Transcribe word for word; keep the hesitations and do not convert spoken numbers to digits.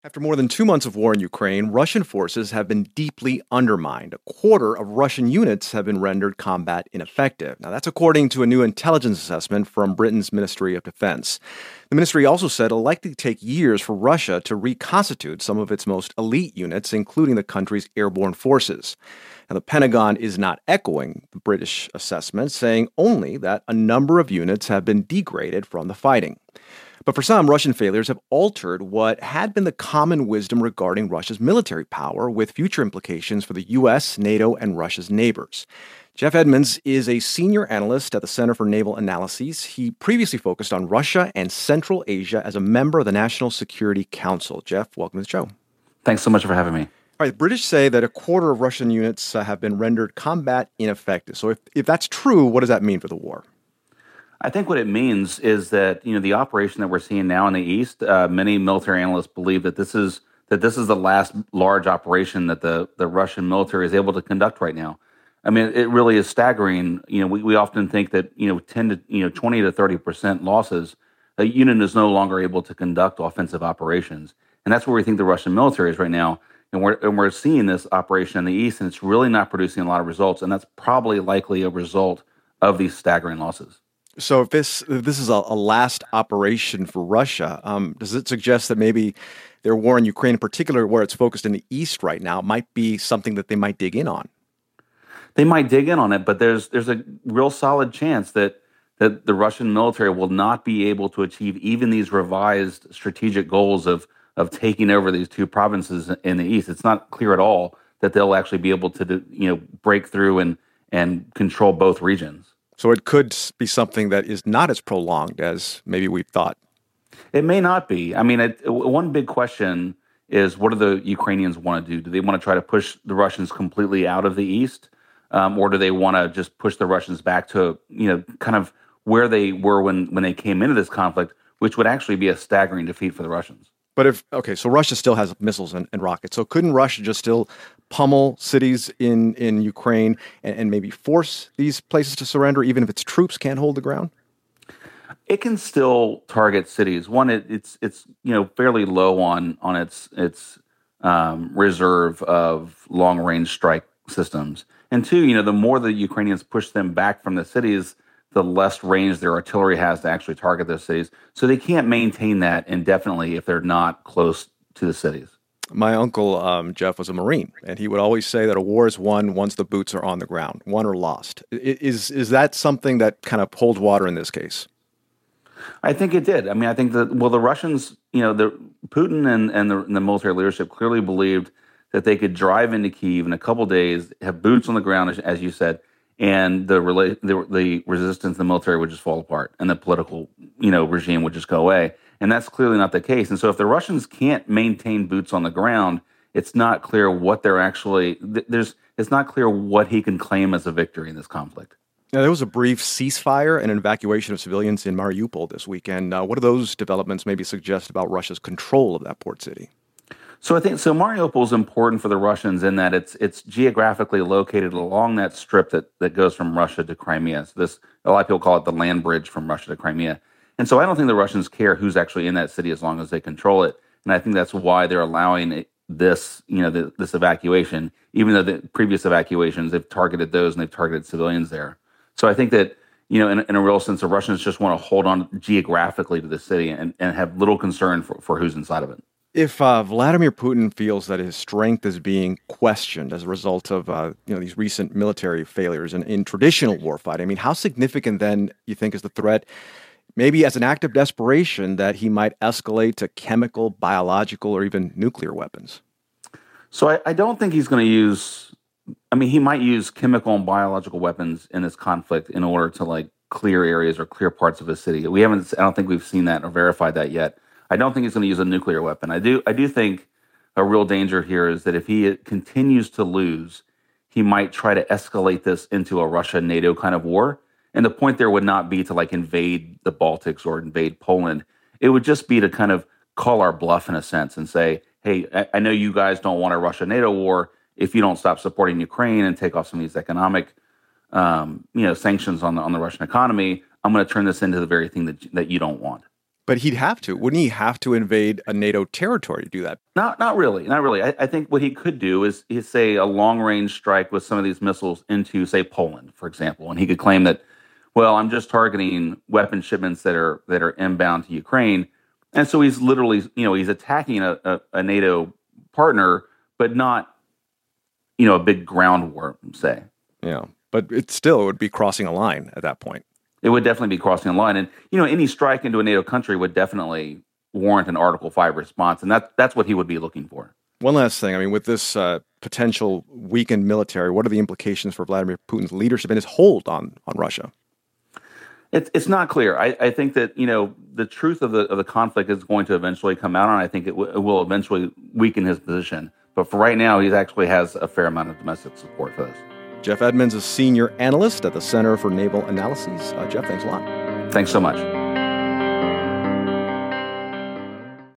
After more than two months of war in Ukraine, Russian forces have been deeply undermined. A quarter of Russian units have been rendered combat ineffective. Now, that's according to a new intelligence assessment from Britain's Ministry of Defense. The ministry also said it'll likely take years for Russia to reconstitute some of its most elite units, including the country's airborne forces. Now, the Pentagon is not echoing the British assessment, saying only that a number of units have been degraded from the fighting. But for some, Russian failures have altered what had been the common wisdom regarding Russia's military power, with future implications for the U S, NATO, and Russia's neighbors. Jeff Edmonds is a senior analyst at the Center for Naval Analyses. He previously focused on Russia and Central Asia as a member of the National Security Council. Jeff, welcome to the show. Thanks so much for having me. All right, the British say that a quarter of Russian units uh, have been rendered combat ineffective. So if, if that's true, what does that mean for the war? I think what it means is that, you know, the operation that we're seeing now in the East, uh, many military analysts believe that this is that this is the last large operation that the, the Russian military is able to conduct right now. I mean, it really is staggering. You know, we, we often think that, you know, ten to, you know, twenty to thirty percent losses, a unit is no longer able to conduct offensive operations. And that's where we think the Russian military is right now. And we're, and we're seeing this operation in the East, and it's really not producing a lot of results. And that's probably likely a result of these staggering losses. So if this if this is a, a last operation for Russia, um, does it suggest that maybe their war in Ukraine, in particular, where it's focused in the East right now, might be something that they might dig in on? They might dig in on it, but there's there's a real solid chance that that the Russian military will not be able to achieve even these revised strategic goals of of taking over these two provinces in the East. It's not clear at all that they'll actually be able to, you know, break through and and control both regions. So it could be something that is not as prolonged as maybe we've thought. It may not be. I mean, it, one big question is, what do the Ukrainians want to do? Do they want to try to push the Russians completely out of the East? Um, or do they want to just push the Russians back to, you know, kind of where they were when, when they came into this conflict, which would actually be a staggering defeat for the Russians? But if, okay, so Russia still has missiles and, and rockets. So couldn't Russia just still pummel cities in, in Ukraine and, and maybe force these places to surrender, even if its troops can't hold the ground? It can still target cities. One, it, it's it's you know fairly low on on its its um, reserve of long range strike systems. And two, you know, the more the Ukrainians push them back from the cities, the less range their artillery has to actually target those cities. So they can't maintain that indefinitely if they're not close to the cities. My uncle, um, Jeff, was a Marine, and he would always say that a war is won once the boots are on the ground, won or lost. Is is that something that kind of holds water in this case? I think it did. I mean, I think that, well, the Russians, you know, the Putin and, and, the, and the military leadership clearly believed that they could drive into Kyiv in a couple of days, have boots on the ground, as, as you said, and the, rela- the the resistance in the military would just fall apart, and the political, you know, regime would just go away. And that's clearly not the case. And so if the Russians can't maintain boots on the ground, it's not clear what they're actually, th- there's, it's not clear what he can claim as a victory in this conflict. Now, there was a brief ceasefire and an evacuation of civilians in Mariupol this weekend. Uh, what do those developments maybe suggest about Russia's control of that port city? So I think so. Mariupol is important for the Russians in that it's it's geographically located along that strip that, that goes from Russia to Crimea. So this, a lot of people call it the land bridge from Russia to Crimea. And so I don't think the Russians care who's actually in that city as long as they control it. And I think that's why they're allowing it, this, you know, the, this evacuation, even though the previous evacuations, they've targeted those and they've targeted civilians there. So I think that, you know, in, in a real sense, the Russians just want to hold on geographically to the city and, and have little concern for, for who's inside of it. If uh, Vladimir Putin feels that his strength is being questioned as a result of uh, you know these recent military failures in, in traditional warfighting, I mean, how significant then you think is the threat, maybe as an act of desperation, that he might escalate to chemical, biological, or even nuclear weapons? So I, I don't think he's going to use, I mean, he might use chemical and biological weapons in this conflict in order to like clear areas or clear parts of a city. We haven't, I don't think we've seen that or verified that yet. I don't think he's going to use a nuclear weapon. I do I do think a real danger here is that if he continues to lose, he might try to escalate this into a Russia-NATO kind of war. And the point there would not be to like invade the Baltics or invade Poland. It would just be to kind of call our bluff in a sense and say, hey, I, I know you guys don't want a Russia-NATO war. If you don't stop supporting Ukraine and take off some of these economic um, you know, sanctions on the on the Russian economy, I'm going to turn this into the very thing that that you don't want. But he'd have to. Wouldn't he have to invade a NATO territory to do that? Not not really. Not really. I, I think what he could do is, is say, a long-range strike with some of these missiles into, say, Poland, for example. And he could claim that, well, I'm just targeting weapon shipments that are that are inbound to Ukraine. And so he's literally, you know, he's attacking a, a, a NATO partner, but not, you know, a big ground war, say. Yeah. But it still would be crossing a line at that point. It would definitely be crossing a line. And, you know, any strike into a NATO country would definitely warrant an Article five response. And that, that's what he would be looking for. One last thing. I mean, with this uh, potential weakened military, what are the implications for Vladimir Putin's leadership and his hold on, on Russia? It's it's not clear. I, I think that, you know, the truth of the of the conflict is going to eventually come out, and I think it, w- it will eventually weaken his position. But for right now, he actually has a fair amount of domestic support for this. Jeff Edmonds is senior analyst at the Center for Naval Analyses. Uh, Jeff, thanks a lot. Thanks so much.